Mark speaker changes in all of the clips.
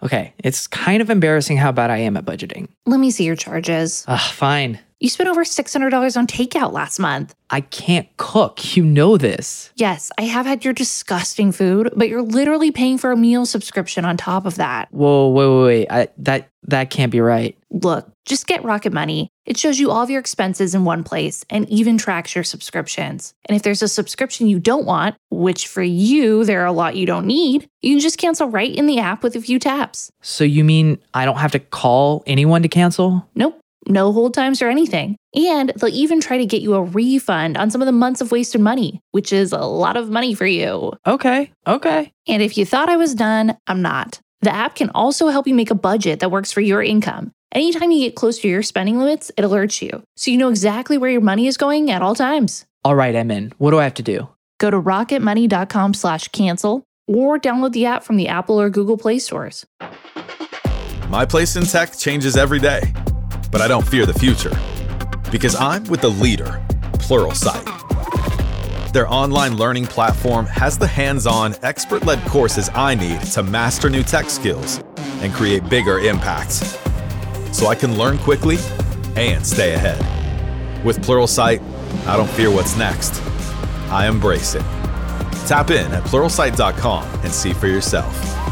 Speaker 1: Okay, it's kind of embarrassing how bad I am at budgeting.
Speaker 2: Let me see your charges.
Speaker 1: Fine.
Speaker 2: You spent over $600 on takeout last month.
Speaker 1: I can't cook. You know this.
Speaker 2: Yes, I have had your disgusting food, but you're literally paying for a meal subscription on top of that.
Speaker 1: Whoa, wait. That can't be right.
Speaker 2: Look, just get Rocket Money. It shows you all of your expenses in one place and even tracks your subscriptions. And if there's a subscription you don't want, which for you, there are a lot you don't need, you can just cancel right in the app with a few taps.
Speaker 1: So you mean I don't have to call anyone to cancel?
Speaker 2: Nope. No hold times or anything. And they'll even try to get you a refund on some of the months of wasted money, which is a lot of money for you.
Speaker 1: Okay.
Speaker 2: And if you thought I was done, I'm not. The app can also help you make a budget that works for your income. Anytime you get close to your spending limits, it alerts you, so you know exactly where your money is going at all times.
Speaker 1: All right, I'm in. What do I have to do?
Speaker 2: Go to rocketmoney.com/cancel or download the app from the Apple or Google Play stores.
Speaker 3: My place in tech changes every day, but I don't fear the future because I'm with the leader, Pluralsight. Their online learning platform has the hands-on, expert-led courses I need to master new tech skills and create bigger impacts, so I can learn quickly and stay ahead. With Pluralsight, I don't fear what's next. I embrace it. Tap in at Pluralsight.com and see for yourself.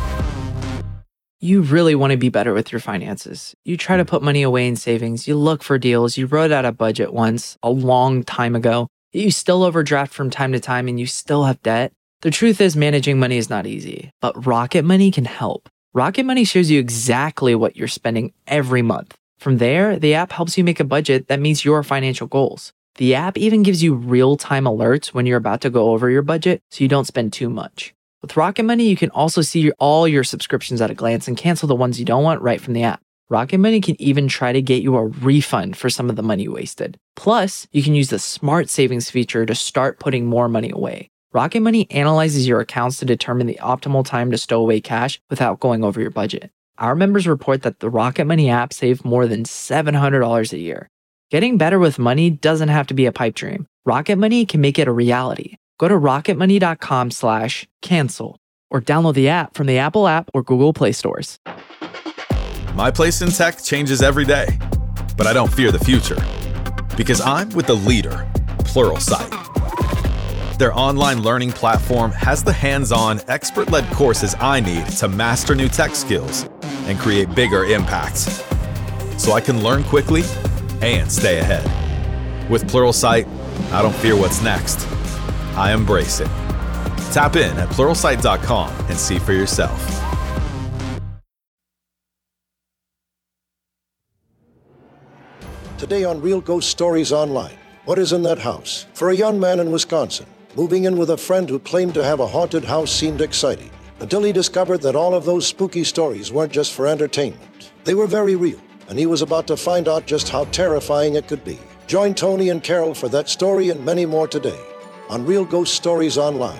Speaker 1: You really want to be better with your finances. You try to put money away in savings. You look for deals. You wrote out a budget once, a long time ago. You still overdraft from time to time and you still have debt. The truth is managing money is not easy, but Rocket Money can help. Rocket Money shows you exactly what you're spending every month. From there, the app helps you make a budget that meets your financial goals. The app even gives you real-time alerts when you're about to go over your budget so you don't spend too much. With Rocket Money, you can also see all your subscriptions at a glance and cancel the ones you don't want right from the app. Rocket Money can even try to get you a refund for some of the money you wasted. Plus, you can use the Smart Savings feature to start putting more money away. Rocket Money analyzes your accounts to determine the optimal time to stow away cash without going over your budget. Our members report that the Rocket Money app saved more than $700 a year. Getting better with money doesn't have to be a pipe dream. Rocket Money can make it a reality. Go to rocketmoney.com/cancel or download the app from the Apple app or Google Play stores.
Speaker 3: My place in tech changes every day, but I don't fear the future because I'm with the leader, Pluralsight. Their online learning platform has the hands-on, expert-led courses I need to master new tech skills and create bigger impacts, so I can learn quickly and stay ahead. With Pluralsight, I don't fear what's next. I embrace it. Tap in at Pluralsight.com and see for yourself.
Speaker 4: Today on Real Ghost Stories Online, what is in that house? For a young man in Wisconsin, moving in with a friend who claimed to have a haunted house seemed exciting, until he discovered that all of those spooky stories weren't just for entertainment. They were very real, and he was about to find out just how terrifying it could be. Join Tony and Carol for that story and many more today on Real Ghost Stories Online.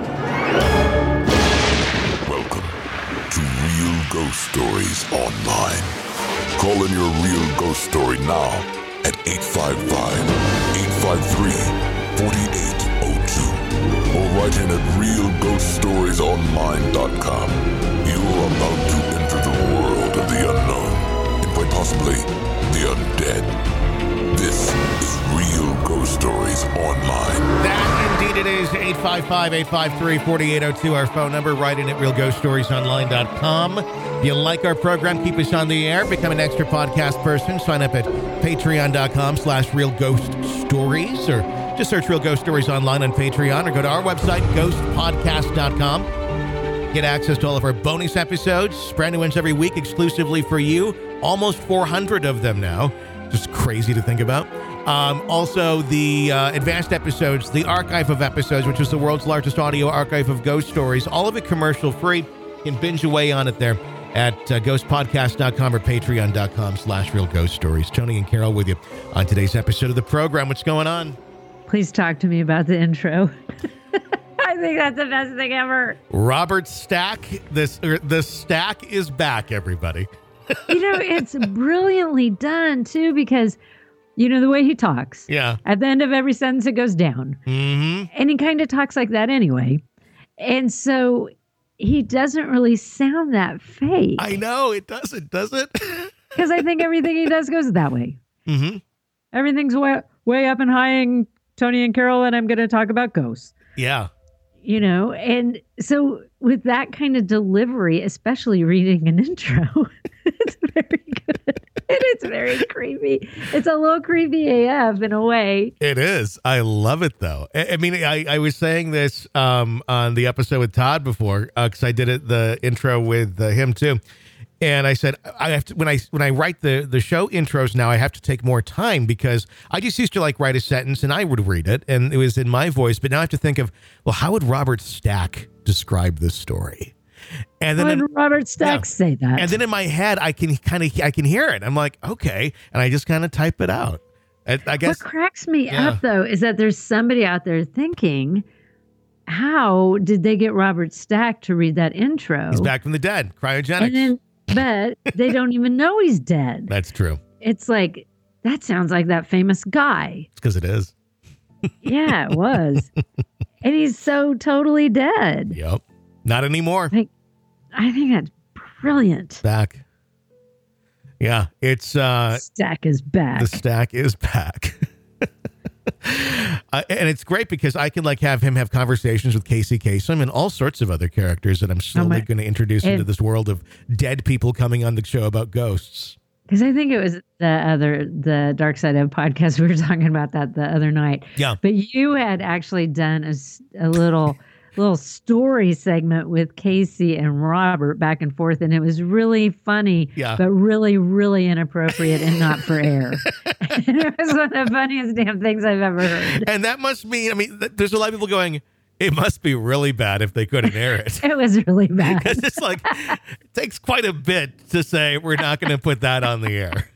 Speaker 5: Welcome to Real Ghost Stories Online. Call in your real ghost story now at 855-853-4802 or write in at realghoststoriesonline.com. You're about to enter the world of the unknown and quite possibly the undead. This is Real Ghost Stories Online.
Speaker 6: That indeed it is. 855-853-4802, our phone number. Write in at realghoststoriesonline.com. If you like our program, keep us on the air, become an extra podcast person. Sign up at patreon.com/realghoststories or just search Real Ghost Stories Online on Patreon or go to our website, ghostpodcast.com. Get access to all of our bonus episodes, brand new ones every week exclusively for you. Almost 400 of them now. Just crazy to think about. Also, the advanced episodes, the archive of episodes, which is the world's largest audio archive of ghost stories, all of it commercial-free. You can binge away on it there at ghostpodcast.com or patreon.com/realghoststories. Tony and Carol with you on today's episode of the program. What's going on?
Speaker 7: Please talk to me about the intro. I think that's the best thing ever.
Speaker 6: Robert Stack. The Stack is back, everybody.
Speaker 7: It's brilliantly done, too, because, the way he talks.
Speaker 6: Yeah.
Speaker 7: At the end of every sentence, it goes down.
Speaker 6: Mm-hmm.
Speaker 7: And he kind of talks like that anyway. And so he doesn't really sound that fake.
Speaker 6: I know it doesn't, does it?
Speaker 7: Because I think everything he does goes that way.
Speaker 6: Mm-hmm.
Speaker 7: Everything's way up and high in Tony and Carol, and I'm going to talk about ghosts.
Speaker 6: Yeah.
Speaker 7: You know, and so with that kind of delivery, especially reading an intro, it's very good. And it's very creepy. It's a little creepy AF in a way.
Speaker 6: It is. I love it, though. I mean, I was saying this on the episode with Todd before, because I did the intro with him, too. And I said, I have to, when I write the show intros now, I have to take more time because I just used to like write a sentence and I would read it and it was in my voice. But now I have to think of, well, how would Robert Stack describe this story? And then
Speaker 7: Robert Stack say that.
Speaker 6: And then in my head, I can hear it. I'm like, okay. And I just kind of type it out. I guess.
Speaker 7: What cracks me up, though, is that there's somebody out there thinking, how did they get Robert Stack to read that intro?
Speaker 6: He's back from the dead, cryogenics.
Speaker 7: But they don't even know he's dead.
Speaker 6: That's true.
Speaker 7: It's like, that sounds like that famous guy.
Speaker 6: It's because it is.
Speaker 7: Yeah, it was. And he's so totally dead.
Speaker 6: Yep. Not anymore.
Speaker 7: I think that's brilliant.
Speaker 6: Back. Yeah, it's...
Speaker 7: Stack is back.
Speaker 6: The Stack is back. And it's great because I can like have him have conversations with Casey Kasem and all sorts of other characters that I'm slowly going to introduce into this world of dead people coming on the show about ghosts.
Speaker 7: Because I think it was the Dark Side of podcast. We were talking about that the other night.
Speaker 6: Yeah.
Speaker 7: But you had actually done a little story segment with Casey and Robert back and forth, and it was really funny, but really, really inappropriate and not for air. And it was one of the funniest damn things I've ever heard.
Speaker 6: And that must mean, I mean, there's a lot of people going, it must be really bad if they couldn't air it.
Speaker 7: It was really bad.
Speaker 6: Because it's like, it takes quite a bit to say, we're not going to put that on the air.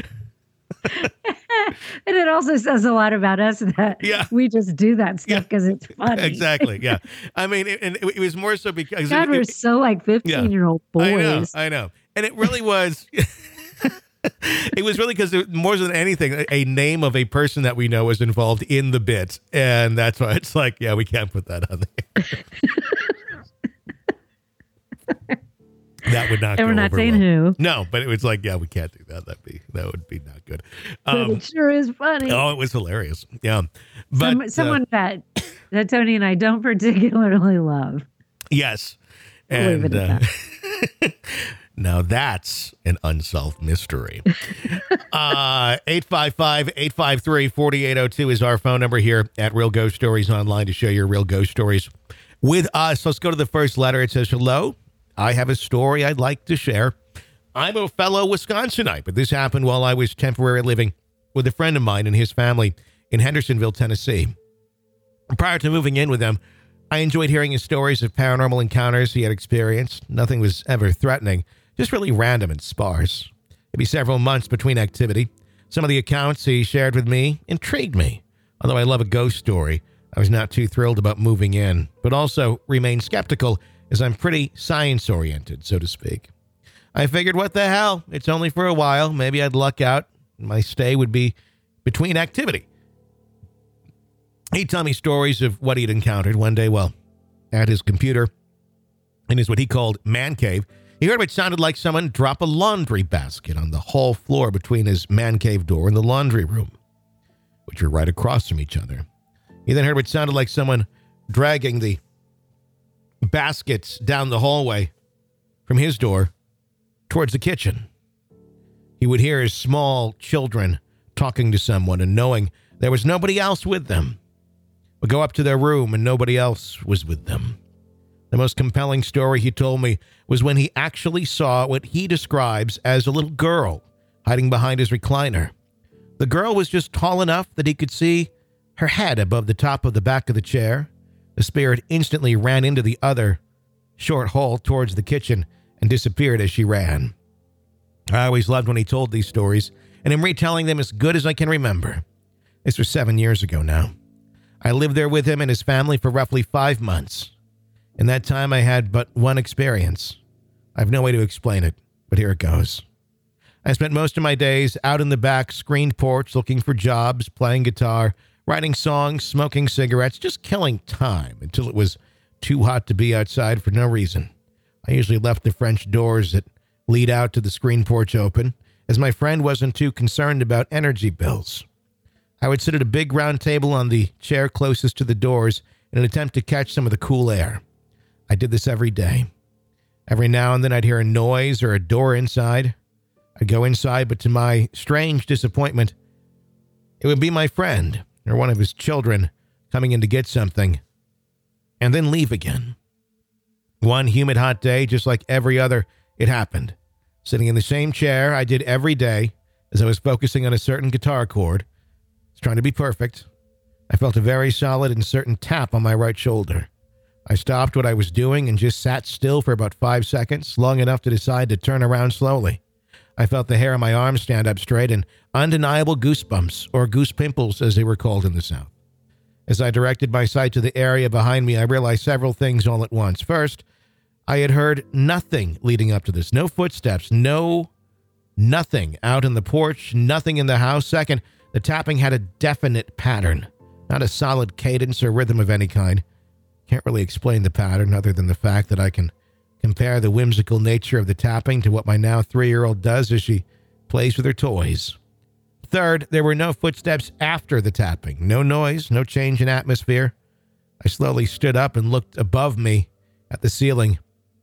Speaker 7: And it also says a lot about us that we just do that stuff because it's funny.
Speaker 6: Exactly. Yeah. I mean, it was more so because
Speaker 7: God, we're so like 15-year-old boys.
Speaker 6: I know. And it really was. It was really because more than anything, a name of a person that we know was involved in the bit. And that's why it's like, yeah, we can't put that on there. That would not go over. And we're not saying who. No, but it was like, yeah, we can't do that. That would be not good.
Speaker 7: But it sure is funny.
Speaker 6: Oh, it was hilarious. Yeah. But
Speaker 7: someone that Tony and I don't particularly love.
Speaker 6: Yes.
Speaker 7: We'll leave it at
Speaker 6: that. Now that's an unsolved mystery. 855-853-4802 is our phone number here at Real Ghost Stories Online to share your real ghost stories with us. Let's go to the first letter. It says, hello, I have a story I'd like to share. I'm a fellow Wisconsinite, but this happened while I was temporarily living with a friend of mine and his family in Hendersonville, Tennessee. Prior to moving in with them, I enjoyed hearing his stories of paranormal encounters he had experienced. Nothing was ever threatening, just really random and sparse. It'd be several months between activity. Some of the accounts he shared with me intrigued me. Although I love a ghost story, I was not too thrilled about moving in, but also remained skeptical as I'm pretty science-oriented, so to speak. I figured, what the hell? It's only for a while. Maybe I'd luck out. My stay would be between activity. He'd tell me stories of what he'd encountered one day, well, at his computer in his what he called man cave. He heard what sounded like someone drop a laundry basket on the hall floor between his man cave door and the laundry room, which were right across from each other. He then heard what sounded like someone dragging the baskets down the hallway from his door towards the kitchen. He would hear his small children talking to someone and knowing there was nobody else with them. Would go up to their room and nobody else was with them. The most compelling story he told me was when he actually saw what he describes as a little girl hiding behind his recliner. The girl was just tall enough that he could see her head above the top of the back of the chair. The spirit instantly ran into the other short hall towards the kitchen and disappeared as she ran. I always loved when he told these stories, and am retelling them as good as I can remember. This was 7 years ago now. I lived there with him and his family for roughly 5 months. In that time, I had but one experience. I have no way to explain it, but here it goes. I spent most of my days out in the back screened porch looking for jobs, playing guitar, writing songs, smoking cigarettes, just killing time until it was too hot to be outside for no reason. I usually left the French doors that lead out to the screen porch open, as my friend wasn't too concerned about energy bills. I would sit at a big round table on the chair closest to the doors in an attempt to catch some of the cool air. I did this every day. Every now and then I'd hear a noise or a door inside. I'd go inside, but to my strange disappointment, it would be my friend or one of his children coming in to get something and then leave again. One humid hot day, just like every other, it happened. Sitting in the same chair I did every day as I was focusing on a certain guitar chord. I was trying to be perfect. I felt a very solid and certain tap on my right shoulder. I stopped what I was doing and just sat still for about 5 seconds, long enough to decide to turn around slowly. I felt the hair on my arm stand up straight and undeniable goosebumps, or goose pimples as they were called in the South. As I directed my sight to the area behind me, I realized several things all at once. First, I had heard nothing leading up to this. No footsteps, nothing out in the porch, nothing in the house. Second, the tapping had a definite pattern, not a solid cadence or rhythm of any kind. Can't really explain the pattern other than the fact that I can compare the whimsical nature of the tapping to what my now 3-year-old does as she plays with her toys. Third, there were no footsteps after the tapping. No noise, no change in atmosphere. I slowly stood up and looked above me at the ceiling.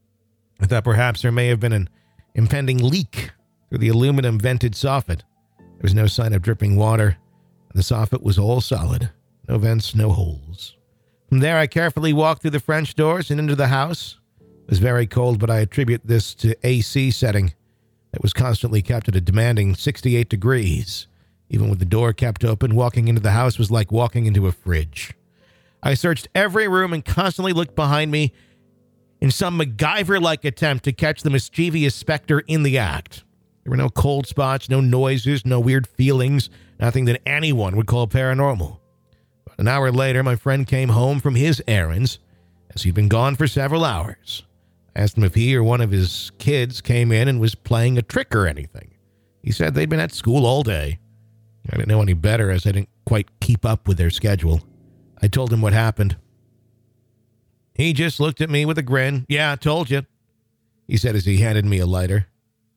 Speaker 6: I thought perhaps there may have been an impending leak through the aluminum vented soffit. There was no sign of dripping water, and the soffit was all solid. No vents, no holes. From there, I carefully walked through the French doors and into the house. It was very cold, but I attribute this to AC setting that was constantly kept at a demanding 68 degrees. Even with the door kept open, walking into the house was like walking into a fridge. I searched every room and constantly looked behind me in some MacGyver-like attempt to catch the mischievous specter in the act. There were no cold spots, no noises, no weird feelings, nothing that anyone would call paranormal. About an hour later, my friend came home from his errands, as he'd been gone for several hours. I asked him if he or one of his kids came in and was playing a trick or anything. He said they'd been at school all day. I didn't know any better, as I didn't quite keep up with their schedule. I told him what happened. He just looked at me with a grin. "Yeah, I told you," he said as he handed me a lighter.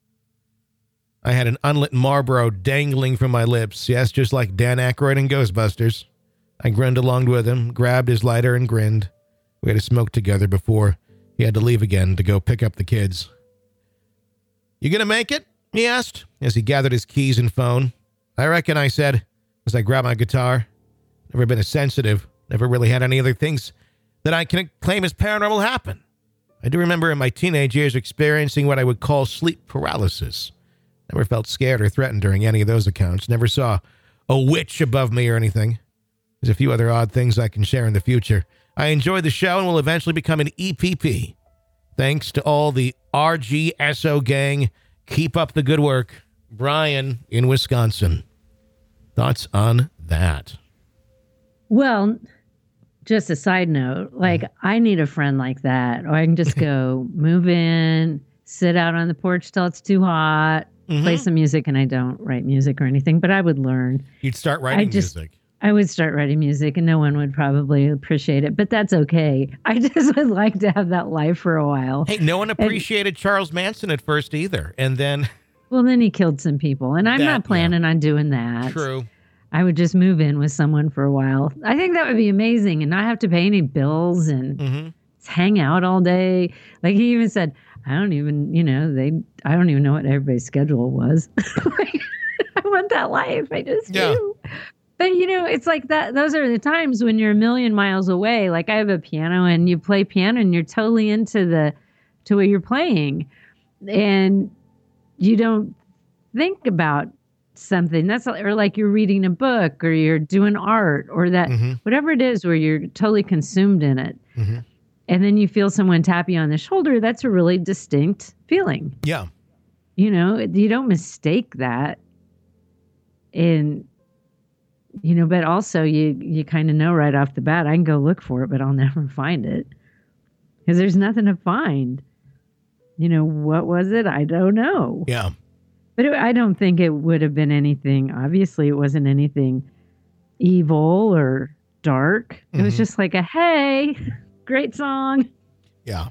Speaker 6: I had an unlit Marlboro dangling from my lips. Yes, just like Dan Aykroyd in Ghostbusters. I grinned along with him, grabbed his lighter and grinned. We had a smoke together before he had to leave again to go pick up the kids. "You gonna make it?" he asked as he gathered his keys and phone. "I reckon," I said as I grabbed my guitar. Never been as sensitive. Never really had any other things that I can claim as paranormal happen. I do remember in my teenage years experiencing what I would call sleep paralysis. Never felt scared or threatened during any of those accounts. Never saw a witch above me or anything. There's a few other odd things I can share in the future. I enjoy the show and will eventually become an EPP. Thanks to all the RGSO gang. Keep up the good work. Brian in Wisconsin. Thoughts on that?
Speaker 7: Well, just a side note, like I need a friend like that, or I can just go move in, sit out on the porch till it's too hot, play some music. And I don't write music or anything, but I would learn.
Speaker 6: You'd start writing music.
Speaker 7: I would start writing music and no one would probably appreciate it, but that's okay. I just would like to have that life for a while.
Speaker 6: Hey, no one appreciated Charles Manson at first either. And then...
Speaker 7: Well, then he killed some people, and I'm not planning on doing that.
Speaker 6: True.
Speaker 7: I would just move in with someone for a while. I think that would be amazing and not have to pay any bills and hang out all day. Like he even said, I don't even know what everybody's schedule was. I want that life. I just do. But, it's like that. Those are the times when you're a million miles away. Like I have a piano and you play piano and you're totally into what you're playing. And you don't think about something or like you're reading a book or you're doing art or that whatever it is where you're totally consumed in it. And then you feel someone tap you on the shoulder. That's a really distinct feeling.
Speaker 6: Yeah.
Speaker 7: You don't mistake that. And, but also you kind of know right off the bat, I can go look for it, but I'll never find it because there's nothing to find. What was it? I don't know.
Speaker 6: Yeah.
Speaker 7: But I don't think it would have been anything. Obviously, it wasn't anything evil or dark. It was just like hey, Great song.
Speaker 6: Yeah.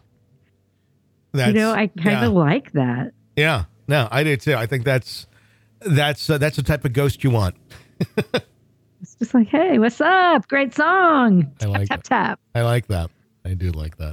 Speaker 7: I kind of like that.
Speaker 6: Yeah. No, I do too. I think that's the type of ghost you want.
Speaker 7: It's just like, hey, what's up? Great song.
Speaker 6: I like
Speaker 7: tap, tap.
Speaker 6: I like that. I do like that.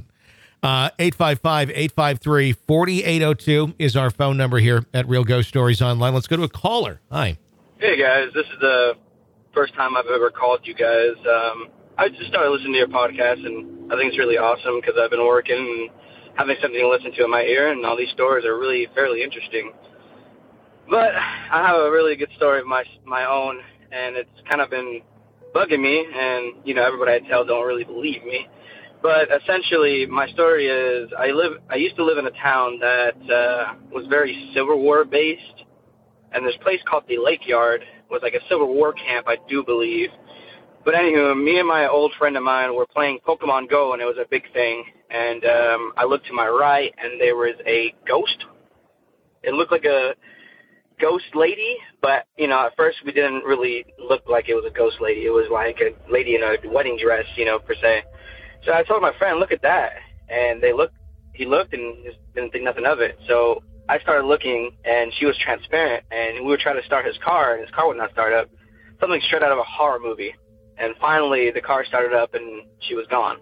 Speaker 6: 855-853-4802 is our phone number here at Real Ghost Stories Online. Let's go to a caller. Hi.
Speaker 8: Hey, guys. This is the first time I've ever called you guys. I just started listening to your podcast, and I think it's really awesome because I've been working and having something to listen to in my ear, and all these stories are really fairly interesting. But I have a really good story of my own, and it's kind of been bugging me, and, everybody I tell don't really believe me. But essentially, my story is I used to live in a town that was very Civil War based, and this place called the Lake Yard was like a Civil War camp, I do believe. But anywho, me and my old friend of mine were playing Pokemon Go, and it was a big thing. And I looked to my right, and there was a ghost. It looked like a ghost lady, but, at first we didn't really look like it was a ghost lady. It was like a lady in a wedding dress, per se. So I told my friend, look at that. And he looked and just didn't think nothing of it. So I started looking, and she was transparent, and we were trying to start his car, and his car would not start up. Something straight out of a horror movie. And finally, the car started up, and she was gone.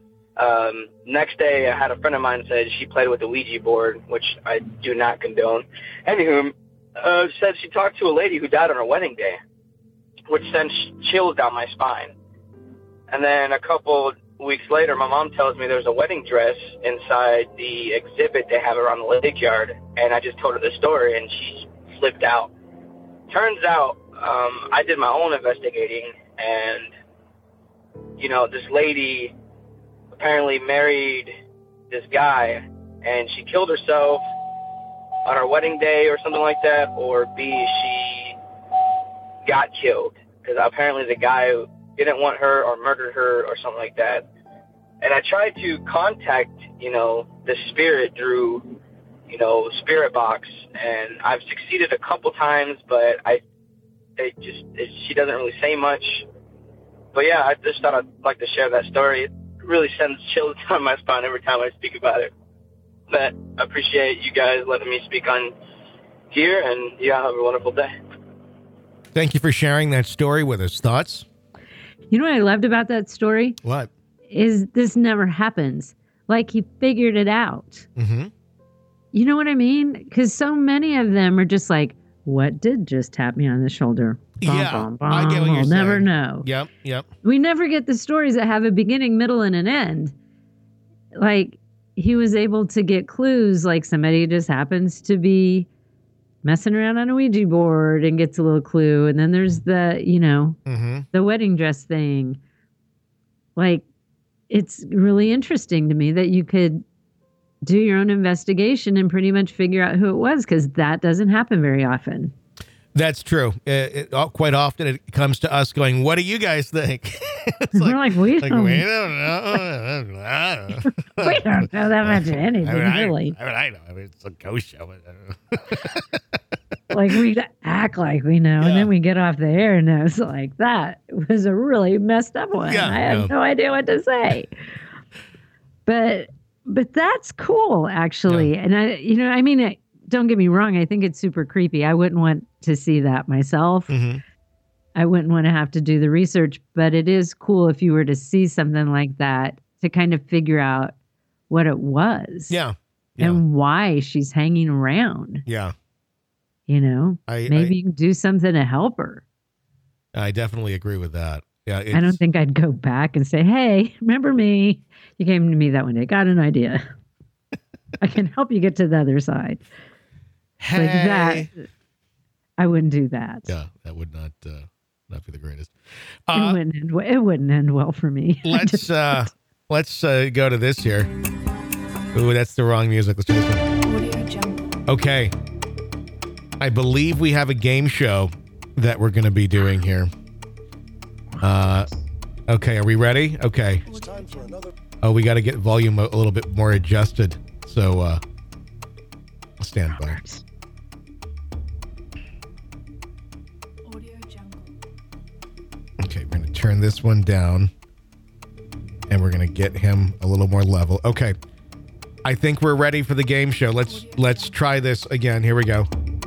Speaker 8: Next day, I had a friend of mine said she played with the Ouija board, which I do not condone. Anywho, said she talked to a lady who died on her wedding day, which sent chills down my spine. And then a couple weeks later, my mom tells me there's a wedding dress inside the exhibit they have around the Lake Yard, and I just told her the story, and she flipped out. Turns out, I did my own investigating, and, this lady apparently married this guy, and she killed herself on her wedding day or something like that, or B, she got killed, because apparently the guy didn't want her or murdered her or something like that. And I tried to contact, the spirit through, Spirit Box, and I've succeeded a couple times, but she doesn't really say much. But yeah, I just thought I'd like to share that story. It really sends chills down my spine every time I speak about it. But I appreciate you guys letting me speak on here, and have a wonderful day.
Speaker 6: Thank you for sharing that story with us. Thoughts?
Speaker 7: You know what I loved about that story?
Speaker 6: What?
Speaker 7: Is this never happens. Like he figured it out.
Speaker 6: Mm-hmm.
Speaker 7: You know what I mean? Because so many of them are just like, what did just tap me on the shoulder? Bum,
Speaker 6: yeah,
Speaker 7: bum, bum.
Speaker 6: I get what you're saying.
Speaker 7: We'll never know.
Speaker 6: Yep.
Speaker 7: We never get the stories that have a beginning, middle, and an end. Like, he was able to get clues, like somebody just happens to be messing around on a Ouija board and gets a little clue. And then there's the, the wedding dress thing. Like, it's really interesting to me that you could do your own investigation and pretty much figure out who it was, because that doesn't happen very often.
Speaker 6: That's true. Quite often it comes to us going, what do you guys think?
Speaker 7: We're like, we don't know.
Speaker 6: We
Speaker 7: don't know that much of anything, really.
Speaker 6: I know. It's a ghost show.
Speaker 7: Like, we act like we know, and then we get off the air, and it's like, that was a really messed up one. I have no idea what to say. But that's cool, actually. Yeah. And don't get me wrong. I think it's super creepy. I wouldn't want to see that myself.
Speaker 6: Mm-hmm.
Speaker 7: I wouldn't want to have to do the research, but it is cool if you were to see something like that to kind of figure out what it was.
Speaker 6: Yeah.
Speaker 7: And why she's hanging around.
Speaker 6: Yeah.
Speaker 7: Maybe you can do something to help her.
Speaker 6: I definitely agree with that. Yeah.
Speaker 7: I don't think I'd go back and say, hey, remember me? You came to me that one day. Got an idea. I can help you get to the other side.
Speaker 6: Hey.
Speaker 7: Like that. I wouldn't do that.
Speaker 6: Yeah, that would not be the greatest.
Speaker 7: It wouldn't end well for me.
Speaker 6: Let's go to this here. Ooh, that's the wrong music. Let's do this one. Okay. I believe we have a game show that we're going to be doing here. Okay, are we ready? Okay.
Speaker 4: It's time for another.
Speaker 6: Oh, we got to get volume a little bit more adjusted. So, stand by. Okay, we're going to turn this one down. and we're going to get him a little more level. Okay. I think we're ready for the game show. Let's try this again. Here we go.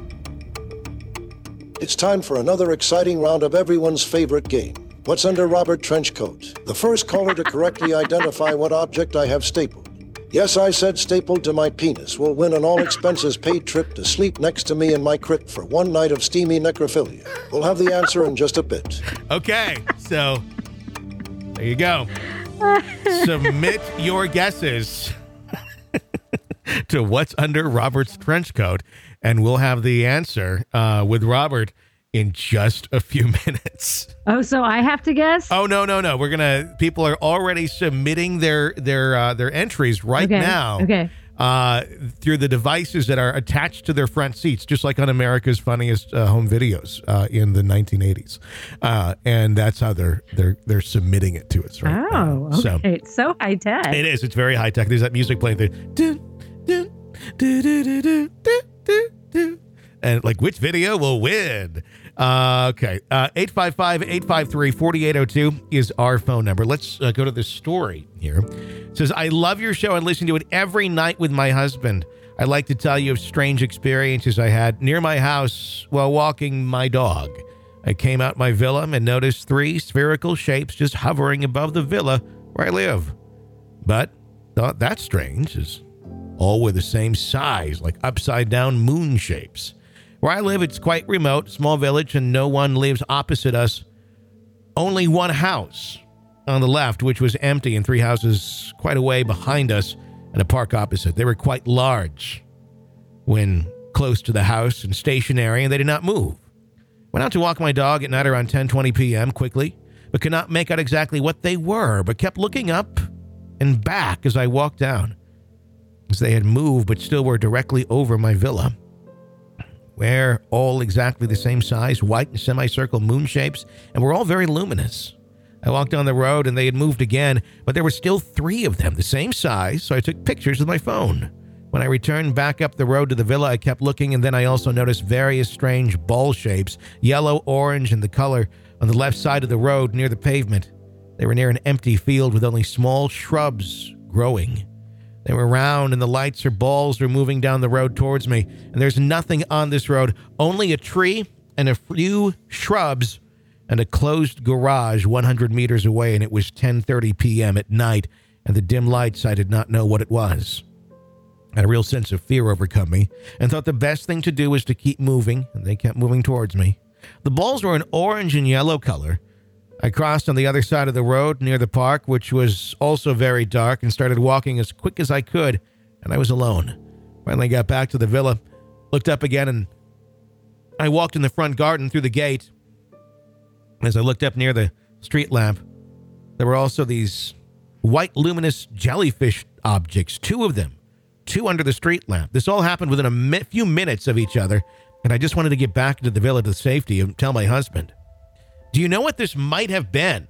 Speaker 4: It's time for another exciting round of everyone's favorite game. What's under Robert Trenchcoat? The first caller to correctly identify what object I have stapled. Yes, I said stapled to my penis will win an all-expenses-paid trip to sleep next to me in my crypt for one night of steamy necrophilia. We'll have the answer in just a bit.
Speaker 6: Okay, so there you go. Submit your guesses to what's under Robert's trench coat, and we'll have the answer with Robert in just a few minutes.
Speaker 7: Oh, so I have to guess?
Speaker 6: Oh, no. People are already submitting their entries right now.
Speaker 7: Okay.
Speaker 6: Through the devices that are attached to their front seats, just like on America's Funniest Home Videos in the 1980s. And that's how they're submitting it to us right now.
Speaker 7: Oh, okay. It's so high tech.
Speaker 6: It is. It's very high tech. There's that music playing there. And like, which video will win? Okay. 855-853-4802 is our phone number. Let's go to the story here. It says, I love your show and listen to it every night with my husband. I'd like to tell you of strange experiences I had near my house while walking my dog. I came out my villa and noticed 3 spherical shapes just hovering above the villa where I live. But thought that's strange, as all were the same size, like upside-down moon shapes. Where I live, it's quite remote, small village, and no one lives opposite us. Only one house on the left, which was empty, and 3 houses quite a way behind us, and a park opposite. They were quite large when close to the house and stationary, and they did not move. Went out to walk my dog at night around 10:20 p.m. quickly, but could not make out exactly what they were, but kept looking up and back as I walked down, as they had moved but still were directly over my villa. We're all exactly the same size, white and semicircle moon shapes, and we're all very luminous. I walked down the road and they had moved again, but there were still 3 of them, the same size, so I took pictures with my phone. When I returned back up the road to the villa, I kept looking, and then I also noticed various strange ball shapes, yellow, orange, and the color on the left side of the road near the pavement. They were near an empty field with only small shrubs growing. They were round, and the lights or balls were moving down the road towards me. And there's nothing on this road, only a tree and a few shrubs and a closed garage 100 meters away, and it was 10:30 p.m. at night, and the dim lights, I did not know what it was. I had a real sense of fear overcome me, and thought the best thing to do was to keep moving, and they kept moving towards me. The balls were an orange and yellow color. I crossed on the other side of the road near the park, which was also very dark, and started walking as quick as I could, and I was alone. Finally got back to the villa, looked up again, and I walked in the front garden through the gate. As I looked up near the street lamp, there were also these white luminous jellyfish objects, 2 of them, 2 under the street lamp. This all happened within a few minutes of each other, and I just wanted to get back into the villa to safety and tell my husband. Do you know what this might have been?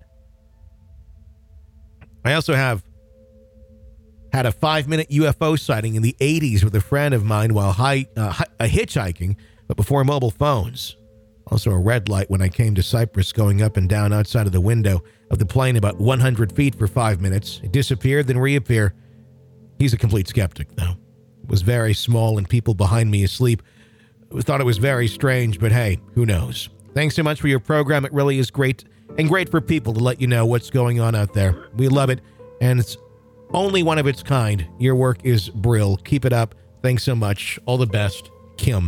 Speaker 6: I also have had a 5-minute UFO sighting in the 80s with a friend of mine while hitchhiking, but before mobile phones. Also a red light when I came to Cyprus, going up and down outside of the window of the plane about 100 feet for 5 minutes. It disappeared, then reappear. He's a complete skeptic, though. It was very small, and people behind me asleep thought it was very strange, but hey, who knows? Thanks so much for your program. It really is great, and great for people to let you know what's going on out there. We love it, and it's only one of its kind. Your work is brill. Keep it up. Thanks so much. All the best, Kim.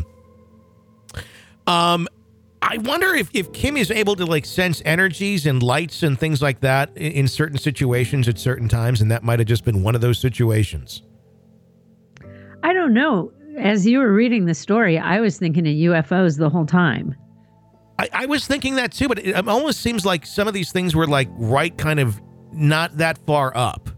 Speaker 6: I wonder if Kim is able to sense energies and lights and things like that in certain situations at certain times, and that might have just been one of those situations.
Speaker 7: I don't know. As you were reading the story, I was thinking of UFOs the whole time.
Speaker 6: I was thinking that too, but it almost seems like some of these things were right kind of not that far up.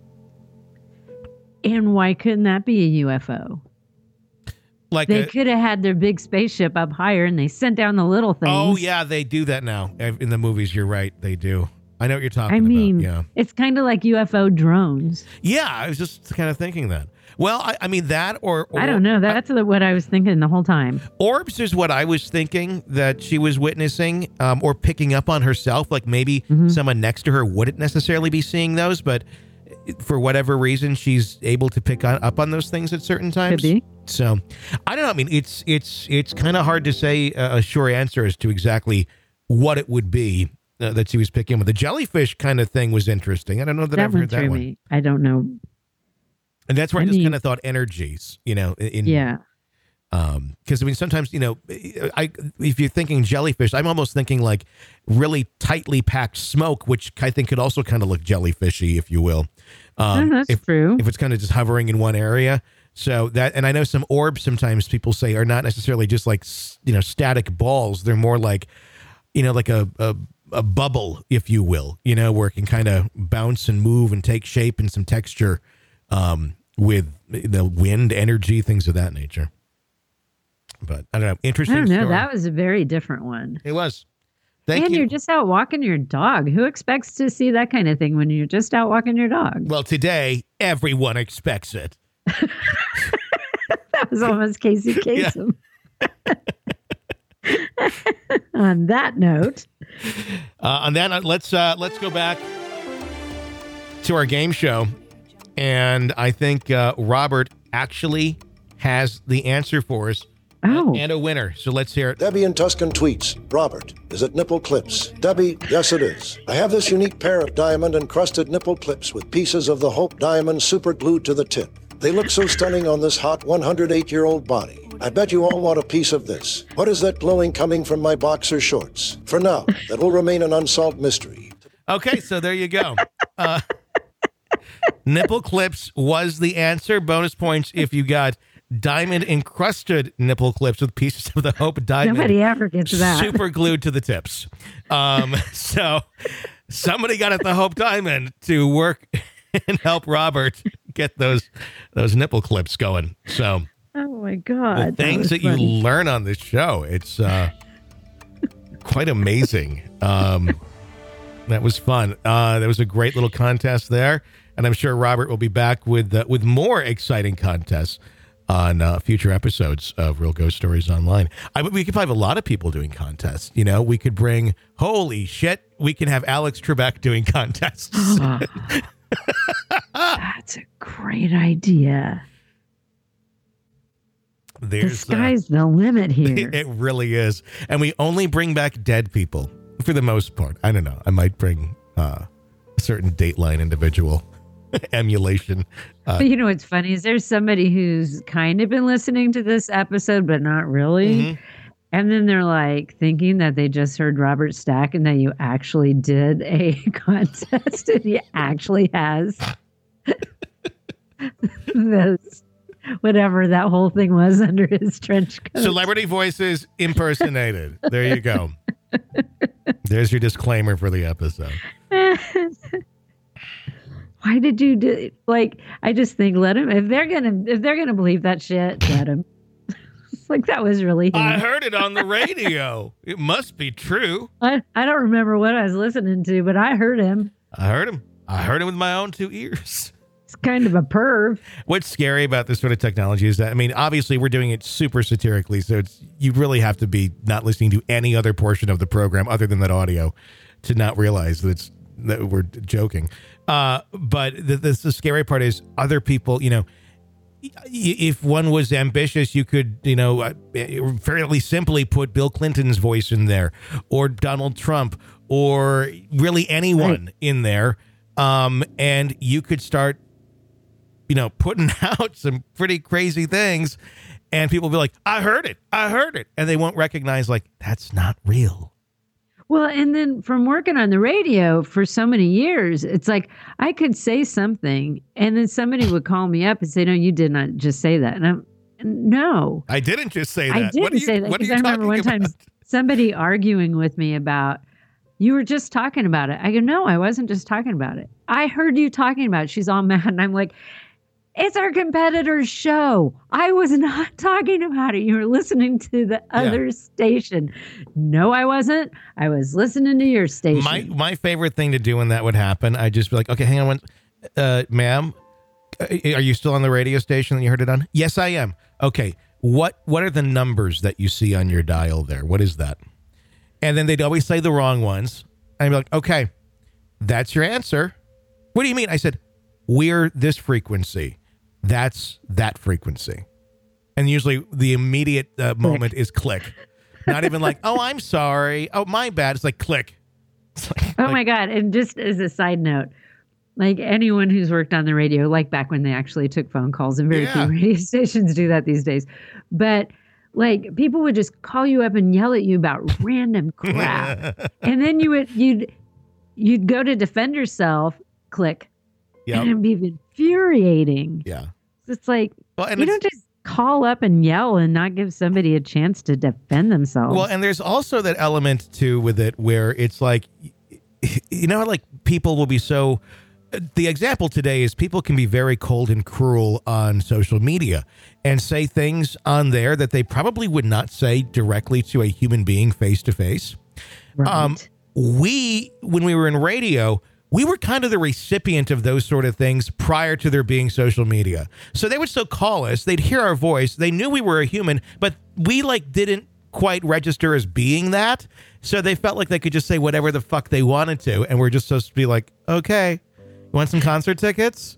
Speaker 7: And why couldn't that be a UFO? They could have had their big spaceship up higher and they sent down the little things.
Speaker 6: Oh, yeah, they do that now. In the movies, you're right. They do. I know what you're talking
Speaker 7: about.
Speaker 6: Yeah.
Speaker 7: It's kind of like UFO drones.
Speaker 6: Yeah, I was just kind of thinking that. Well, I mean that, or
Speaker 7: I don't know. That's what I was thinking the whole time.
Speaker 6: Orbs is what I was thinking that she was witnessing, or picking up on herself. Like maybe someone next to her wouldn't necessarily be seeing those, but for whatever reason, she's able to pick up on those things at certain times.
Speaker 7: Could be.
Speaker 6: So I don't know. I mean, it's kind of hard to say a sure answer as to exactly what it would be that she was picking up. The jellyfish kind of thing was interesting. I don't know that I've heard that one.
Speaker 7: Me. I don't know.
Speaker 6: And that's where I just kind of thought energies,
Speaker 7: yeah.
Speaker 6: Because I mean, sometimes, if you're thinking jellyfish, I'm almost thinking like really tightly packed smoke, which I think could also kind of look jellyfishy, if you will.
Speaker 7: That's true.
Speaker 6: If it's kind of just hovering in one area. So that, and I know some orbs sometimes people say are not necessarily just like, static balls. They're more like, like a bubble, if you will, where it can kind of bounce and move and take shape and some texture. With the wind, energy, things of that nature. But I don't know. Interesting.
Speaker 7: I don't know.
Speaker 6: Story.
Speaker 7: That was a very different one.
Speaker 6: It was. Thank you.
Speaker 7: You're just out walking your dog. Who expects to see that kind of thing when you're just out walking your dog?
Speaker 6: Well, today, everyone expects it.
Speaker 7: That was almost Casey Kasem. On that note.
Speaker 6: Let's go back to our game show. And I think Robert actually has the answer for us.
Speaker 7: Oh.
Speaker 6: And a winner. So let's hear it.
Speaker 4: Debbie in Tuscan tweets, Robert, is it nipple clips? Debbie, yes it is. I have this unique pair of diamond-encrusted nipple clips with pieces of the Hope diamond super glued to the tip. They look so stunning on this hot 108-year-old body. I bet you all want a piece of this. What is that glowing coming from my boxer shorts? For now, that will remain an unsolved mystery.
Speaker 6: Okay, so there you go. Nipple clips was the answer. Bonus points if you got diamond encrusted nipple clips with pieces of the Hope diamond.
Speaker 7: Nobody ever gets that.
Speaker 6: Super glued to the tips. So somebody got at the Hope diamond to work and help Robert get those nipple clips going. So
Speaker 7: oh my God.
Speaker 6: the things that you learn on this show, it's quite amazing. That was fun. That was a great little contest there. And I'm sure Robert will be back with more exciting contests on future episodes of Real Ghost Stories Online. We could probably have a lot of people doing contests. We could bring, holy shit, we can have Alex Trebek doing contests.
Speaker 7: That's a great idea. The sky's the limit here.
Speaker 6: It really is. And we only bring back dead people for the most part. I don't know. I might bring a certain Dateline individual. Emulation.
Speaker 7: But what's funny is there's somebody who's kind of been listening to this episode, but not really. Mm-hmm. And then they're like thinking that they just heard Robert Stack and that you actually did a contest and he actually has those, whatever that whole thing was under his trench coat.
Speaker 6: Celebrity voices impersonated. There you go. There's your disclaimer for the episode.
Speaker 7: Why did you do I just think let him if they're gonna believe that shit, let him. It's like that was really him.
Speaker 6: I heard it on the radio. It must be true.
Speaker 7: I don't remember what I was listening to, but I heard him.
Speaker 6: I heard him with my own two ears.
Speaker 7: It's kind of a perv.
Speaker 6: What's scary about this sort of technology is that, obviously we're doing it super satirically, so you really have to be not listening to any other portion of the program other than that audio to not realize that we're joking. But the scary part is other people, if one was ambitious, you could, fairly simply put Bill Clinton's voice in there or Donald Trump or really anyone in there. And you could start, putting out some pretty crazy things and people will be like, I heard it. And they won't recognize that's not real.
Speaker 7: Well, and then from working on the radio for so many years, it's like I could say something and then somebody would call me up and say, no, you did not just say that. And no.
Speaker 6: I didn't just say that.
Speaker 7: I didn't say that because I remember one time somebody arguing with me about, you were just talking about it. I go, no, I wasn't just talking about it. I heard you talking about it. She's all mad. And I'm like, it's our competitor's show. I was not talking about it. You were listening to the other station. No, I wasn't. I was listening to your station.
Speaker 6: My favorite thing to do when that would happen, I'd just be like, okay, hang on, ma'am. Are you still on the radio station that you heard it on? Yes, I am. Okay. What are the numbers that you see on your dial there? What is that? And then they'd always say the wrong ones. I'm like, okay, that's your answer. What do you mean? I said, we're this frequency. That's that frequency. And usually the immediate moment is click. Not even like, oh, I'm sorry. Oh, my bad. It's like click. It's like,
Speaker 7: oh my God. And just as a side note, like anyone who's worked on the radio, like back when they actually took phone calls, and very few radio stations do that these days. But like people would just call you up and yell at you about random crap. And then you'd go to defend yourself, click. And it'd be infuriating.
Speaker 6: Yeah.
Speaker 7: It's like, you don't just call up and yell and not give somebody a chance to defend themselves.
Speaker 6: Well, and there's also that element too with it where it's like, you know, like people will be so, the example today is people can be very cold and cruel on social media and say things on there that they probably would not say directly to a human being face to face. When we were in radio, we were kind of the recipient of those sort of things prior to there being social media. So they would still call us, they'd hear our voice, they knew we were a human, but we like didn't quite register as being that. So they felt like they could just say whatever the fuck they wanted to. And we're just supposed to be like, okay, you want some concert tickets?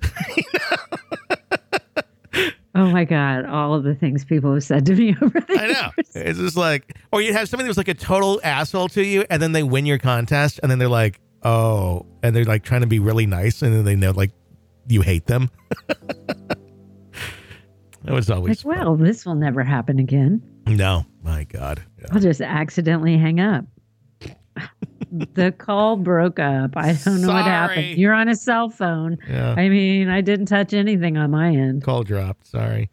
Speaker 7: Oh my God, all of the things people have said to me over the years.
Speaker 6: I know. It's just like, or you have somebody who's like a total asshole to you, and then they win your contest, and then they're like, oh, and they're like trying to be really nice, and then they know like you hate them. That was always
Speaker 7: like, well, this will never happen again.
Speaker 6: No, my God. Yeah.
Speaker 7: I'll just accidentally hang up. The call broke up. I don't know what happened. You're on a cell phone.
Speaker 6: Yeah.
Speaker 7: I mean, I didn't touch anything on my end.
Speaker 6: Call dropped. Sorry.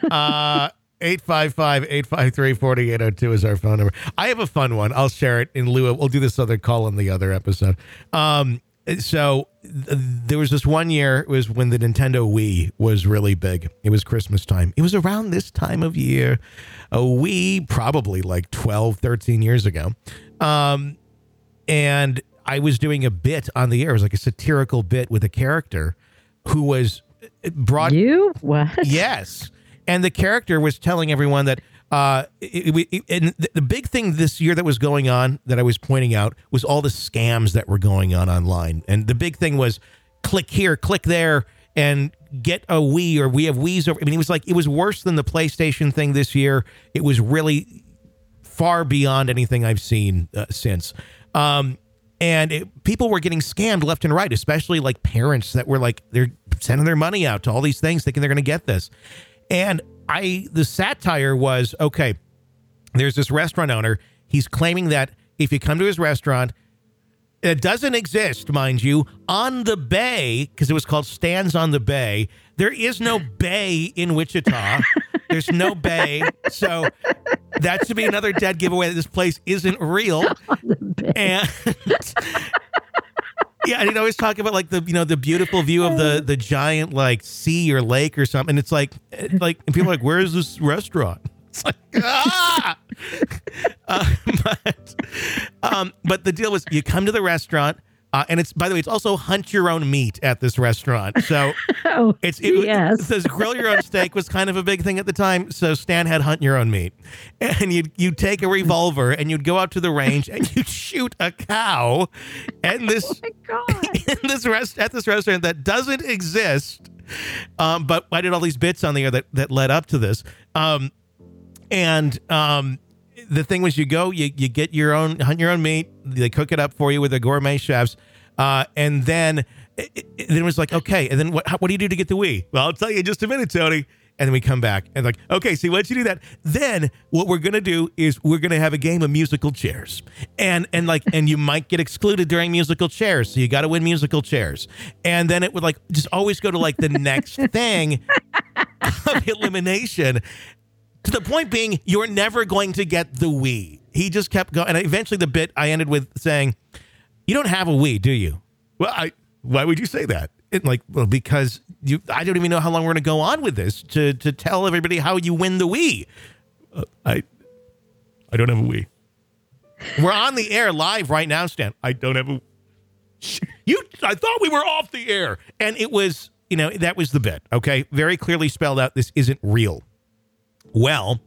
Speaker 6: 855-853-4802 is our phone number. I have a fun one. I'll share it in lieu of, we'll do this other call in the other episode. So there was this one year, it was when the Nintendo Wii was really big. It was Christmas time. It was around this time of year. A Wii, probably like 12, 13 years ago. And I was doing a bit on the air. It was like a satirical bit with a character who was brought.
Speaker 7: You? What?
Speaker 6: Yes. And the character was telling everyone that and the big thing this year that was going on that I was pointing out was all the scams that were going on online. And the big thing was click here, click there, and get a Wii, or we have Wiis over. I mean, it was like, it was worse than the PlayStation thing this year. It was really far beyond anything I've seen since. People were getting scammed left and right, especially like parents that were like, they're sending their money out to all these things thinking they're going to get this. And the satire was, okay, there's this restaurant owner. He's claiming that if you come to his restaurant, it doesn't exist, mind you, on the bay, because it was called Stands on the Bay. There is no bay in Wichita. There's no bay. So that should be another dead giveaway that this place isn't real. And yeah, and he'd always talk about like the beautiful view of the giant like sea or lake or something. And it's like and people are like, where is this restaurant? It's like, but the deal was, you come to the restaurant, and it's, by the way, it's also hunt your own meat at this restaurant. So it says grill your own steak was kind of a big thing at the time. So Stan had hunt your own meat, and you'd take a revolver and you'd go out to the range and you'd shoot a cow, and this at this restaurant that doesn't exist. But I did all these bits on the air that led up to this. The thing was, you go, you get your own, hunt your own meat. They cook it up for you with the gourmet chefs. And then it was like, okay. And then what do you do to get the Wii? Well, I'll tell you in just a minute, Tony. And then we come back and like, okay, see, once you do that, then what we're going to do is we're going to have a game of musical chairs. And you might get excluded during musical chairs. So you got to win musical chairs. And then it would like just always go to like the next thing of elimination. To the point being, you're never going to get the Wii. He just kept going. And eventually the bit I ended with saying, you don't have a Wii, do you? Well, why would you say that? Because I don't even know how long we're going to go on with this to tell everybody how you win the Wii. I don't have a Wii. We're on the air live right now, Stan. I don't have a... I thought we were off the air. And it was that was the bit, okay? Very clearly spelled out, this isn't real. Well,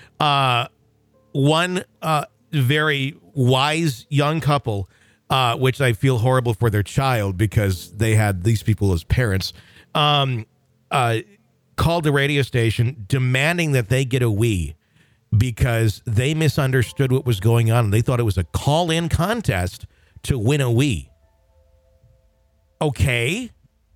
Speaker 6: one very wise young couple, which I feel horrible for their child because they had these people as parents, called the radio station demanding that they get a Wii because they misunderstood what was going on. They thought it was a call-in contest to win a Wii. Okay.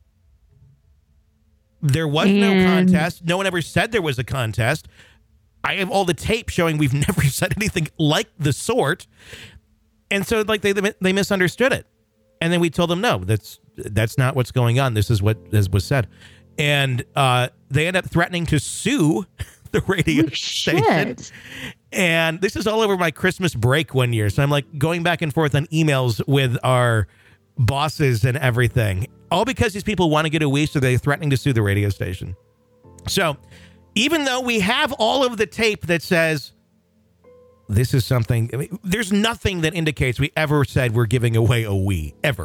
Speaker 6: There was no contest. No one ever said there was a contest. I have all the tape showing we've never said anything like the sort. And so like they misunderstood it. And then we told them, no, that's not what's going on. This is what was said. And they end up threatening to sue the radio station. And this is all over my Christmas break one year. So I'm like going back and forth on emails with our bosses and everything. All because these people want to get a Wii, so they're threatening to sue the radio station. So even though we have all of the tape that says this is something, there's nothing that indicates we ever said we're giving away a Wii, ever.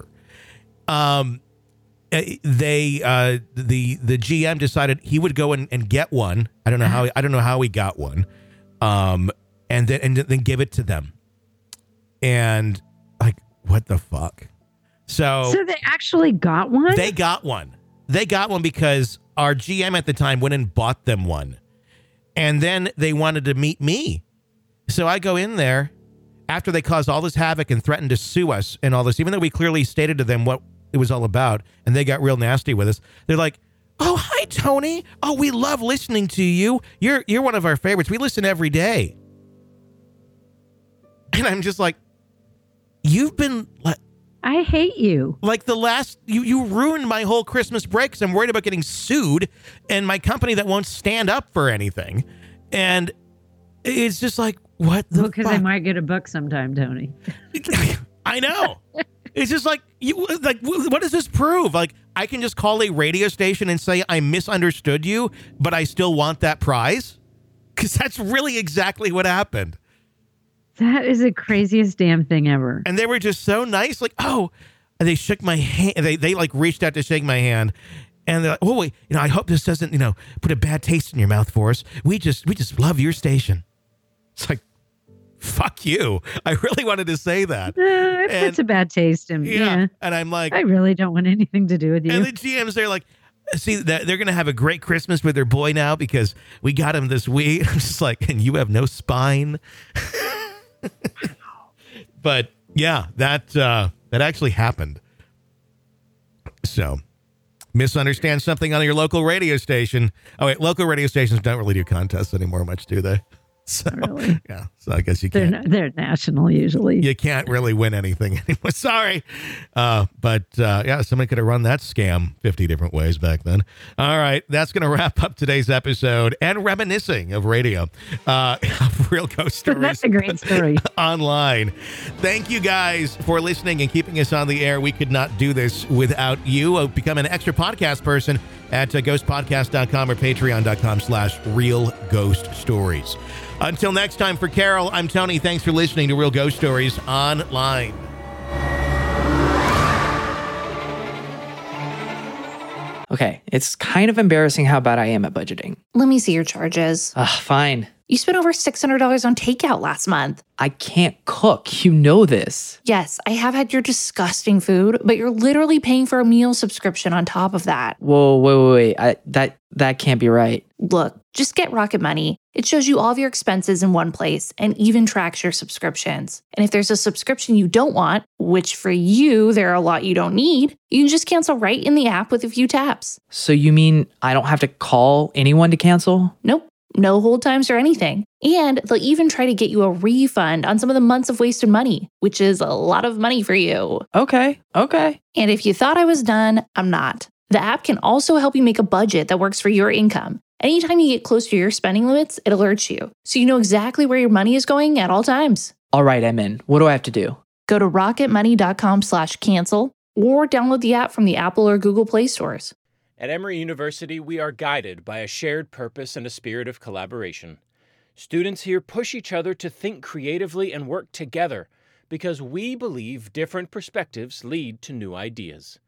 Speaker 6: The GM decided he would go and get one. I don't know how he got one. And then give it to them. And like, what the fuck? So
Speaker 7: they actually got one?
Speaker 6: They got one. They got one because our GM at the time went and bought them one. And then they wanted to meet me. So I go in there after they caused all this havoc and threatened to sue us and all this, even though we clearly stated to them what it was all about, and they got real nasty with us. They're like, "Oh, hi, Tony. Oh, we love listening to you. You're one of our favorites. We listen every day." And I'm just like, you've been like,
Speaker 7: I hate you.
Speaker 6: Like you ruined my whole Christmas break because I'm worried about getting sued and my company that won't stand up for anything. And it's just like, what the fuck?
Speaker 7: Because I might get a book sometime, Tony.
Speaker 6: I know. It's just like, what does this prove? Like, I can just call a radio station and say I misunderstood you, but I still want that prize? Because that's really exactly what happened.
Speaker 7: That is the craziest damn thing ever.
Speaker 6: And they were just so nice. Like, oh, and they shook my hand. They like reached out to shake my hand. And they're like, oh, wait, I hope this doesn't, put a bad taste in your mouth for us. We just love your station. It's like, fuck you. I really wanted to say that.
Speaker 7: It puts a bad taste in me. Yeah.
Speaker 6: And I'm like,
Speaker 7: I really don't want anything to do with you.
Speaker 6: And the GMs, they're like, see, they're going to have a great Christmas with their boy now because we got him this week. I'm just like, and you have no spine. But yeah, that actually happened. So misunderstand something on your local radio station. Oh wait, local radio stations don't really do contests anymore much, do they? So,
Speaker 7: really?
Speaker 6: Yeah. So I guess you can't.
Speaker 7: They're national usually.
Speaker 6: You can't really win anything anymore. Sorry. But somebody could have run that scam 50 different ways back then. All right. That's going to wrap up today's episode and reminiscing of radio. Of Real Ghost Stories.
Speaker 7: That's a great story.
Speaker 6: Online. Thank you guys for listening and keeping us on the air. We could not do this without you. Become an extra podcast person at ghostpodcast.com or patreon.com/Real Ghost Stories. Until next time, for Carol, I'm Tony. Thanks for listening to Real Ghost Stories Online.
Speaker 1: Okay, it's kind of embarrassing how bad I am at budgeting.
Speaker 2: Let me see your charges.
Speaker 1: Fine.
Speaker 2: You spent over $600 on takeout last month.
Speaker 1: I can't cook. You know this.
Speaker 2: Yes, I have had your disgusting food, but you're literally paying for a meal subscription on top of that.
Speaker 1: Whoa, wait. That can't be right.
Speaker 2: Look, just get Rocket Money. It shows you all of your expenses in one place and even tracks your subscriptions. And if there's a subscription you don't want, which for you, there are a lot you don't need, you can just cancel right in the app with a few taps.
Speaker 1: So you mean I don't have to call anyone to cancel?
Speaker 2: Nope. No hold times or anything. And they'll even try to get you a refund on some of the months of wasted money, which is a lot of money for you.
Speaker 1: Okay.
Speaker 2: And if you thought I was done, I'm not. The app can also help you make a budget that works for your income. Anytime you get close to your spending limits, it alerts you, so you know exactly where your money is going at all times.
Speaker 1: All right, I'm in. What do I have to do?
Speaker 2: Go to rocketmoney.com/cancel or download the app from the Apple or Google Play stores.
Speaker 9: At Emory University, we are guided by a shared purpose and a spirit of collaboration. Students here push each other to think creatively and work together because we believe different perspectives lead to new ideas.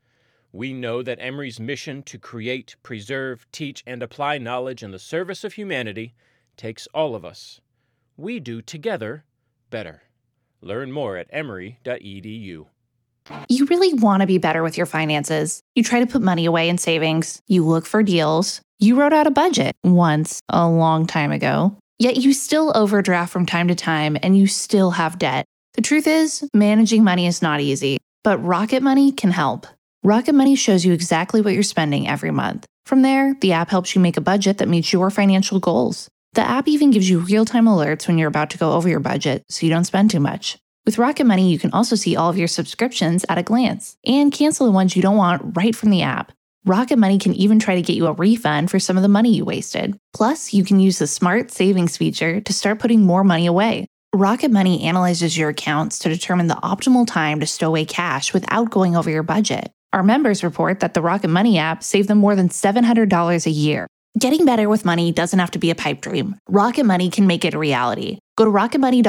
Speaker 9: We know that Emory's mission to create, preserve, teach, and apply knowledge in the service of humanity takes all of us. We do together better. Learn more at emory.edu.
Speaker 2: You really want to be better with your finances. You try to put money away in savings. You look for deals. You wrote out a budget once, a long time ago. Yet you still overdraft from time to time and you still have debt. The truth is, managing money is not easy, but Rocket Money can help. Rocket Money shows you exactly what you're spending every month. From there, the app helps you make a budget that meets your financial goals. The app even gives you real-time alerts when you're about to go over your budget so you don't spend too much. With Rocket Money, you can also see all of your subscriptions at a glance and cancel the ones you don't want right from the app. Rocket Money can even try to get you a refund for some of the money you wasted. Plus, you can use the Smart Savings feature to start putting more money away. Rocket Money analyzes your accounts to determine the optimal time to stow away cash without going over your budget. Our members report that the Rocket Money app saved them more than $700 a year. Getting better with money doesn't have to be a pipe dream. Rocket Money can make it a reality. Go to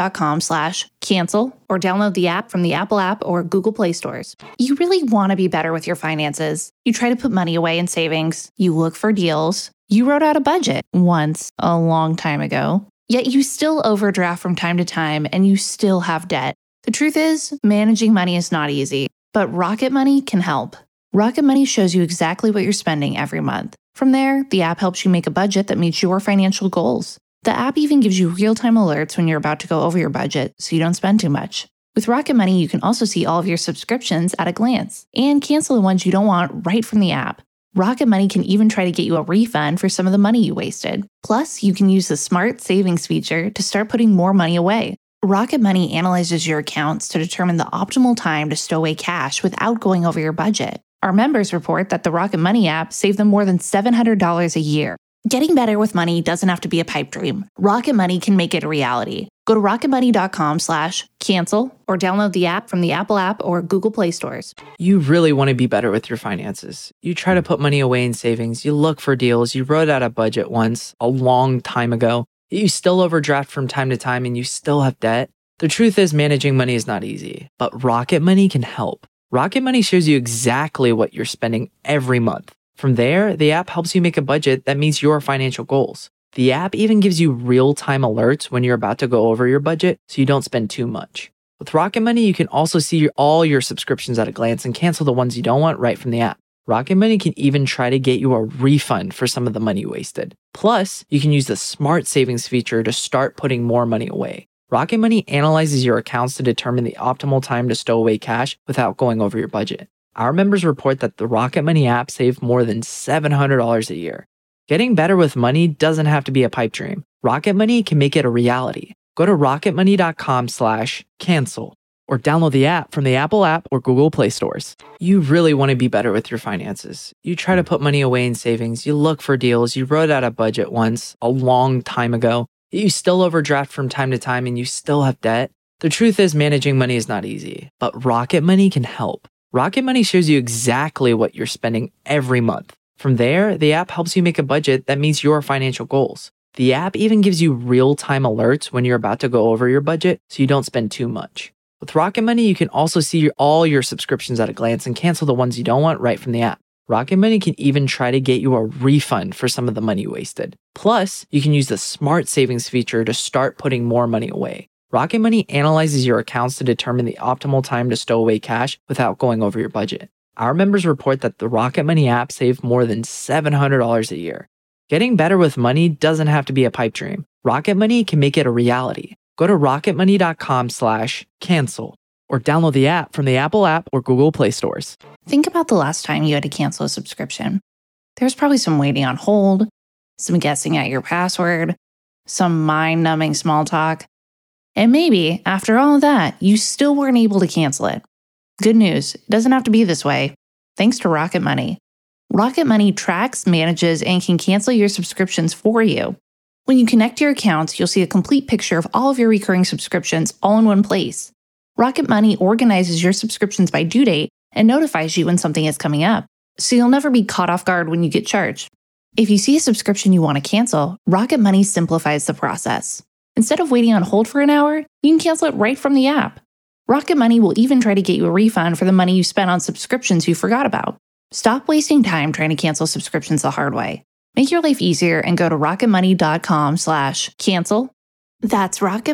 Speaker 2: rocketmoney.com/cancel or download the app from the Apple app or Google Play stores. You really want to be better with your finances. You try to put money away in savings. You look for deals. You wrote out a budget once, a long time ago. Yet you still overdraft from time to time and you still have debt. The truth is, managing money is not easy, but Rocket Money can help. Rocket Money shows you exactly what you're spending every month. From there, the app helps you make a budget that meets your financial goals. The app even gives you real-time alerts when you're about to go over your budget so you don't spend too much. With Rocket Money, you can also see all of your subscriptions at a glance and cancel the ones you don't want right from the app. Rocket Money can even try to get you a refund for some of the money you wasted. Plus, you can use the Smart Savings feature to start putting more money away. Rocket Money analyzes your accounts to determine the optimal time to stow away cash without going over your budget. Our members report that the Rocket Money app saved them more than $700 a year. Getting better with money doesn't have to be a pipe dream. Rocket Money can make it a reality. Go to rocketmoney.com/cancel or download the app from the Apple app or Google Play stores.
Speaker 1: You really want to be better with your finances. You try to put money away in savings. You look for deals. You wrote out a budget once, a long time ago. You still overdraft from time to time and you still have debt. The truth is, managing money is not easy, but Rocket Money can help. Rocket Money shows you exactly what you're spending every month. From there, the app helps you make a budget that meets your financial goals. The app even gives you real-time alerts when you're about to go over your budget so you don't spend too much. With Rocket Money, you can also see all your subscriptions at a glance and cancel the ones you don't want right from the app. Rocket Money can even try to get you a refund for some of the money you wasted. Plus, you can use the Smart Savings feature to start putting more money away. Rocket Money analyzes your accounts to determine the optimal time to stow away cash without going over your budget. Our members report that the Rocket Money app saved more than $700 a year. Getting better with money doesn't have to be a pipe dream. Rocket Money can make it a reality. Go to rocketmoney.com/cancel or download the app from the Apple app or Google Play stores. You really want to be better with your finances. You try to put money away in savings. You look for deals. You wrote out a budget once, a long time ago. You still overdraft from time to time and you still have debt. The truth is, managing money is not easy, but Rocket Money can help. Rocket Money shows you exactly what you're spending every month. From there, the app helps you make a budget that meets your financial goals. The app even gives you real-time alerts when you're about to go over your budget so you don't spend too much. With Rocket Money, you can also see all your subscriptions at a glance and cancel the ones you don't want right from the app. Rocket Money can even try to get you a refund for some of the money you wasted. Plus, you can use the Smart Savings feature to start putting more money away. Rocket Money analyzes your accounts to determine the optimal time to stow away cash without going over your budget. Our members report that the Rocket Money app saved more than $700 a year. Getting better with money doesn't have to be a pipe dream. Rocket Money can make it a reality. Go to rocketmoney.com/cancel or download the app from the Apple app or Google Play stores.
Speaker 2: Think about the last time you had to cancel a subscription. There's probably some waiting on hold, some guessing at your password, some mind-numbing small talk. And maybe, after all of that, you still weren't able to cancel it. Good news, it doesn't have to be this way. Thanks to Rocket Money. Rocket Money tracks, manages, and can cancel your subscriptions for you. When you connect your accounts, you'll see a complete picture of all of your recurring subscriptions all in one place. Rocket Money organizes your subscriptions by due date and notifies you when something is coming up, so you'll never be caught off guard when you get charged. If you see a subscription you want to cancel, Rocket Money simplifies the process. Instead of waiting on hold for an hour, you can cancel it right from the app. Rocket Money will even try to get you a refund for the money you spent on subscriptions you forgot about. Stop wasting time trying to cancel subscriptions the hard way. Make your life easier and go to rocketmoney.com/cancel. That's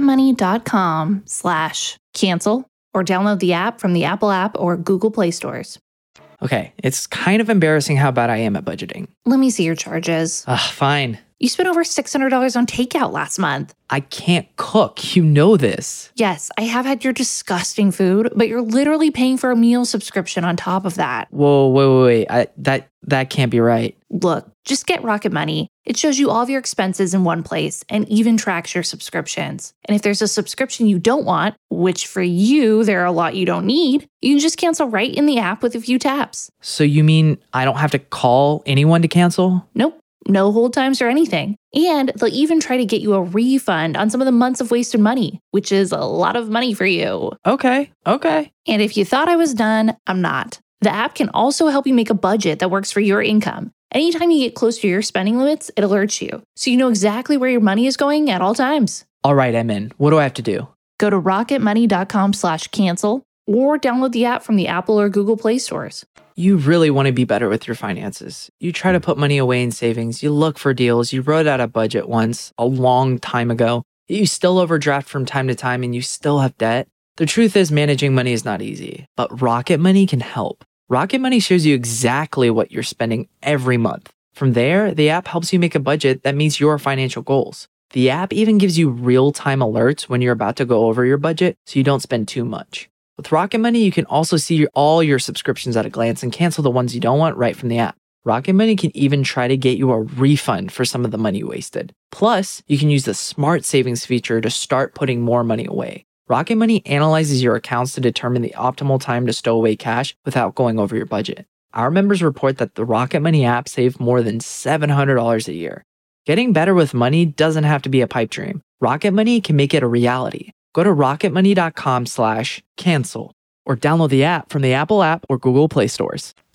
Speaker 2: rocketmoney.com/cancel, or download the app from the Apple app or Google Play stores.
Speaker 1: Okay, it's kind of embarrassing how bad I am at budgeting.
Speaker 2: Let me see your charges.
Speaker 1: Fine.
Speaker 2: You spent over $600 on takeout last month.
Speaker 1: I can't cook. You know this.
Speaker 2: Yes, I have had your disgusting food, but you're literally paying for a meal subscription on top of that.
Speaker 1: Whoa, wait. That can't be right.
Speaker 2: Look, just get Rocket Money. It shows you all of your expenses in one place and even tracks your subscriptions. And if there's a subscription you don't want, which for you, there are a lot you don't need, you can just cancel right in the app with a few taps.
Speaker 1: So you mean I don't have to call anyone to cancel?
Speaker 2: Nope. No hold times or anything. And they'll even try to get you a refund on some of the months of wasted money, which is a lot of money for you.
Speaker 1: Okay.
Speaker 2: And if you thought I was done, I'm not. The app can also help you make a budget that works for your income. Anytime you get close to your spending limits, it alerts you, so you know exactly where your money is going at all times.
Speaker 1: All right, I'm in. What do I have to do?
Speaker 2: Go to rocketmoney.com/cancel or download the app from the Apple or Google Play stores.
Speaker 1: You really want to be better with your finances. You try to put money away in savings. You look for deals. You wrote out a budget once, a long time ago. You still overdraft from time to time and you still have debt. The truth is, managing money is not easy, but Rocket Money can help. Rocket Money shows you exactly what you're spending every month. From there, the app helps you make a budget that meets your financial goals. The app even gives you real-time alerts when you're about to go over your budget so you don't spend too much. With Rocket Money, you can also see all your subscriptions at a glance and cancel the ones you don't want right from the app. Rocket Money can even try to get you a refund for some of the money wasted. Plus, you can use the Smart Savings feature to start putting more money away. Rocket Money analyzes your accounts to determine the optimal time to stow away cash without going over your budget. Our members report that the Rocket Money app saved more than $700 a year. Getting better with money doesn't have to be a pipe dream. Rocket Money can make it a reality. Go to rocketmoney.com/cancel or download the app from the Apple app or Google Play stores.